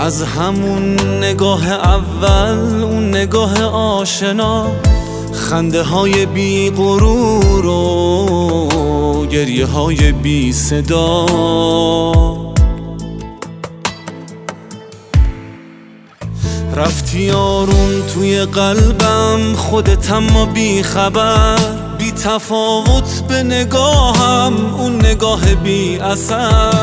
از همون نگاه اول، اون نگاه آشنا، خنده های بی غرور و گریه های بی صدا، رفتی آروم توی قلبم، خودت اما بی خبر، بی تفاوت به نگاهم، اون نگاه بی اثر.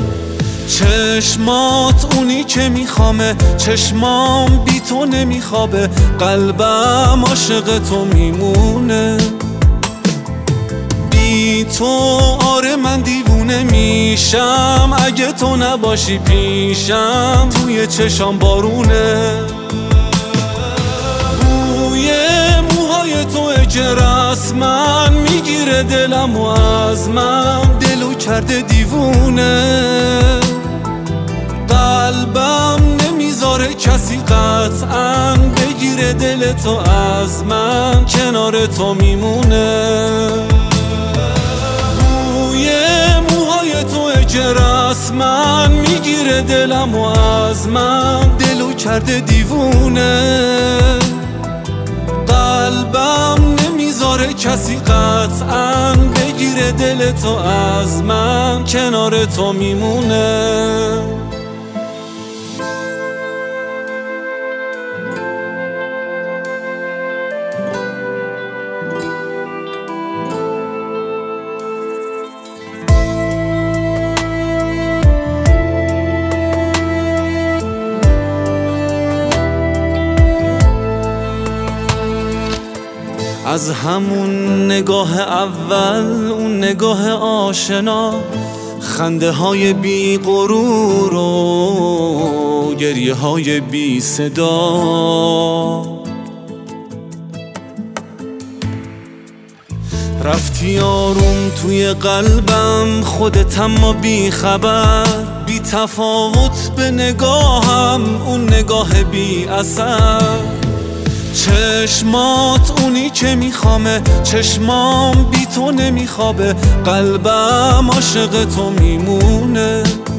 چشمات اونی که میخوامه، چشمام بی تو نمیخوابه، قلبم عاشق تو میمونه. بی تو آره من دیوونه میشم، اگه تو نباشی پیشم، توی چشام بارونه. بوی موهای تو که رسمن میگیره دلم و از من، دلو کرده دیوونه. قلبم نمیذاره کسی قطعاً بگیره دل تو از من، کنار تو میمونه. بوی موهای تو که رسمن میگیره دلم و از من، دلو کرده دیوونه. قلبم نمیذاره کسی قطعاً بگیره دل تو از من، کنار تو میمونه. از همون نگاه اول، اون نگاه آشنا، خنده های بی غرور و گریه های بی صدا، رفتی آروم توی قلبم، خودت اما بی خبر، بی تفاوت به نگاهم، اون نگاه بی اثر. چشمات اونی که میخوامه، چشمام بی تو نمیخوابه، قلبم عاشق تو میمونه.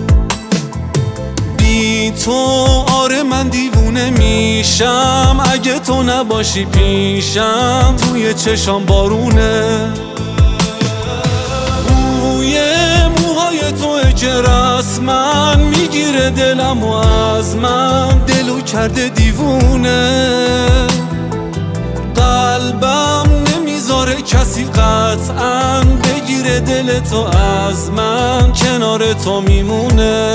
بی تو آره من دیوونه میشم، اگه تو نباشی پیشم، توی چشام بارونه. بوی موهای تو که رسمن میگیره دلم و از من، دلو کرده دیوونه. قلبم نمیذاره کسی قطعاً بگیره دل تو از من، کنار تو میمونه.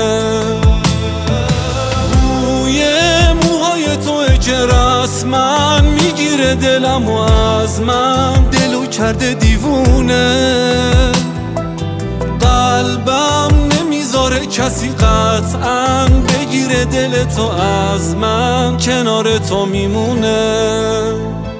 بوی موهای تو که رسمن میگیره دلم و از من، دلو کرده دیوونه. قلبم نمیذاره کسی قطعاً بگیره دل تو از من، کنار تو میمونه.